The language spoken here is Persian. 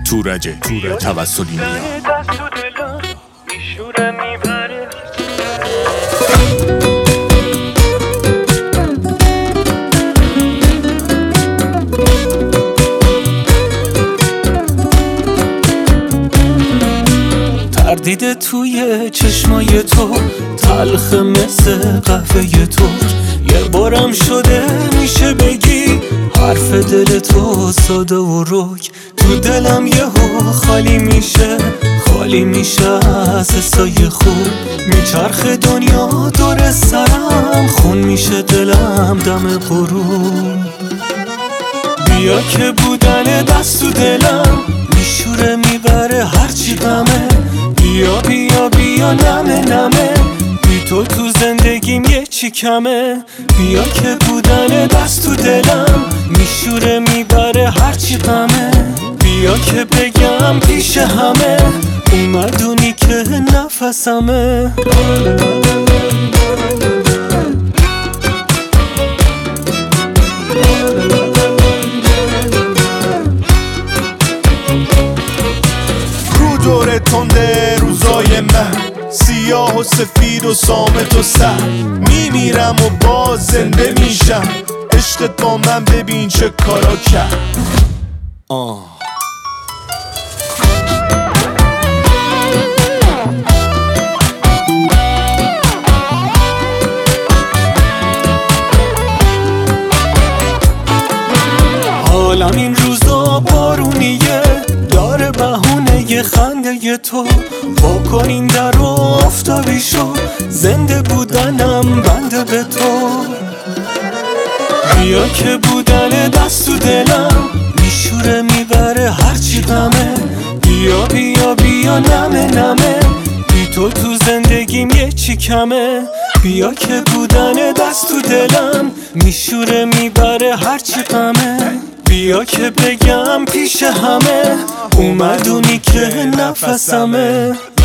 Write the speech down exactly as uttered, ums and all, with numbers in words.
تورجه توسلی میاد. تردید توی چشمای تو تلخ مثل قهوه تو، یه بارم شده میشه بگی حرف دل تو ساده و رک. تو دلم یهو خالی میشه خالی میشه از حسای خوب. میچرخه دنیا دور سرم خون میشه دلم دم غروب. بیا که بودن دست تو دلم میشوره میبره هرچی غمه. بیا بیا بیا نمه نمه بی تو تو زندگیم یه چی کمه. بیا که بودن دست تو دلم میشوره میبره هرچی غمه. بیا که بگم پیش همه اومدونی که نفسمه. رو دور تنده روزای من سیاه و سفید و صامت و سر میمیرم و باز زنده میشم. عشقت با من ببین چه کارا کرد. آه حالم این روزا بارونیه داره بهونه یه خنده ی تو. با کن این در و آفتابی شو زنده بودنم بنده به تو. بیا که بودن دست تو دلم میشوره میبره هرچی غمه. بیا بیا بیا نمه نمه بی تو تو زندگیم یه چی کمه. بیا که بودن دست تو دلم میشوره میبره هرچی غمه. بیا که بگم پیش همه اومدونی که نفسمه.